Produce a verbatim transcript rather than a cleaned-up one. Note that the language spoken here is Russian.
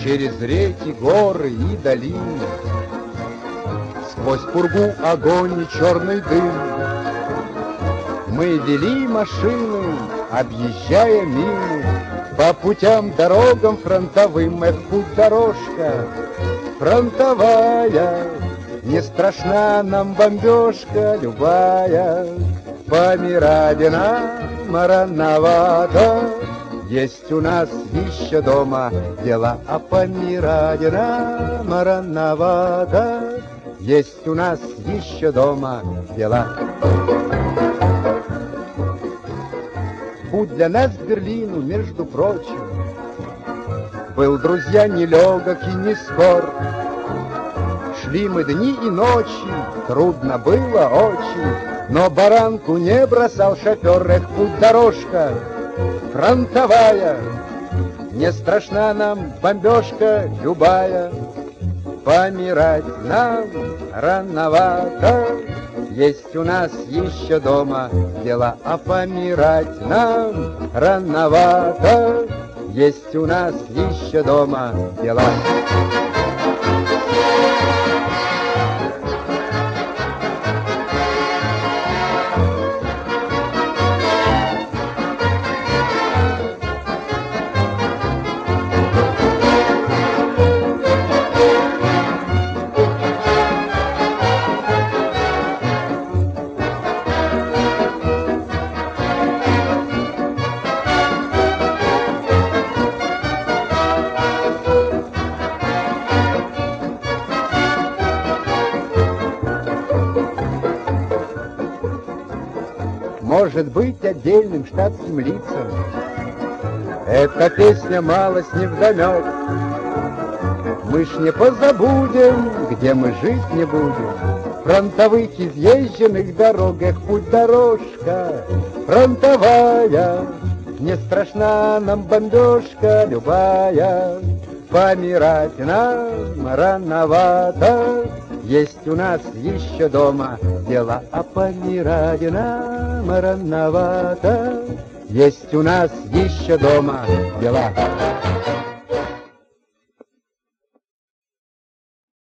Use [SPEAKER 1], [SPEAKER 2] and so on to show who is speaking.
[SPEAKER 1] через реки, горы и долины. Сквозь пургу огонь и черный дым мы вели машины, объезжая мины, по путям, дорогам фронтовым. Эх, путь дорожка фронтовая, не страшна нам бомбежка любая. Помирать нам рановато, есть у нас еще дома дела. А помирать нам рановато, есть у нас еще дома дела. Путь для нас к Берлину, между прочим, был, друзья, нелегок и не скор. Шли мы дни и ночи, трудно было очень, но баранку не бросал шофер. Эх, путь дорожка фронтовая, не страшна нам бомбежка любая. Помирать нам рановато, есть у нас еще дома дела. А помирать нам рановато, есть у нас еще дома дела. Может быть, отдельным штатским лицам эта песня малость невдомек. Мы ж не позабудем, где мы жить не будем, фронтовых изъезженных дорог. Эх, путь дорожка фронтовая, не страшна нам бомбежка любая. Помирать нам рановато, есть у нас еще дома дела. А помирать нам рановато, есть у нас еще дома дела.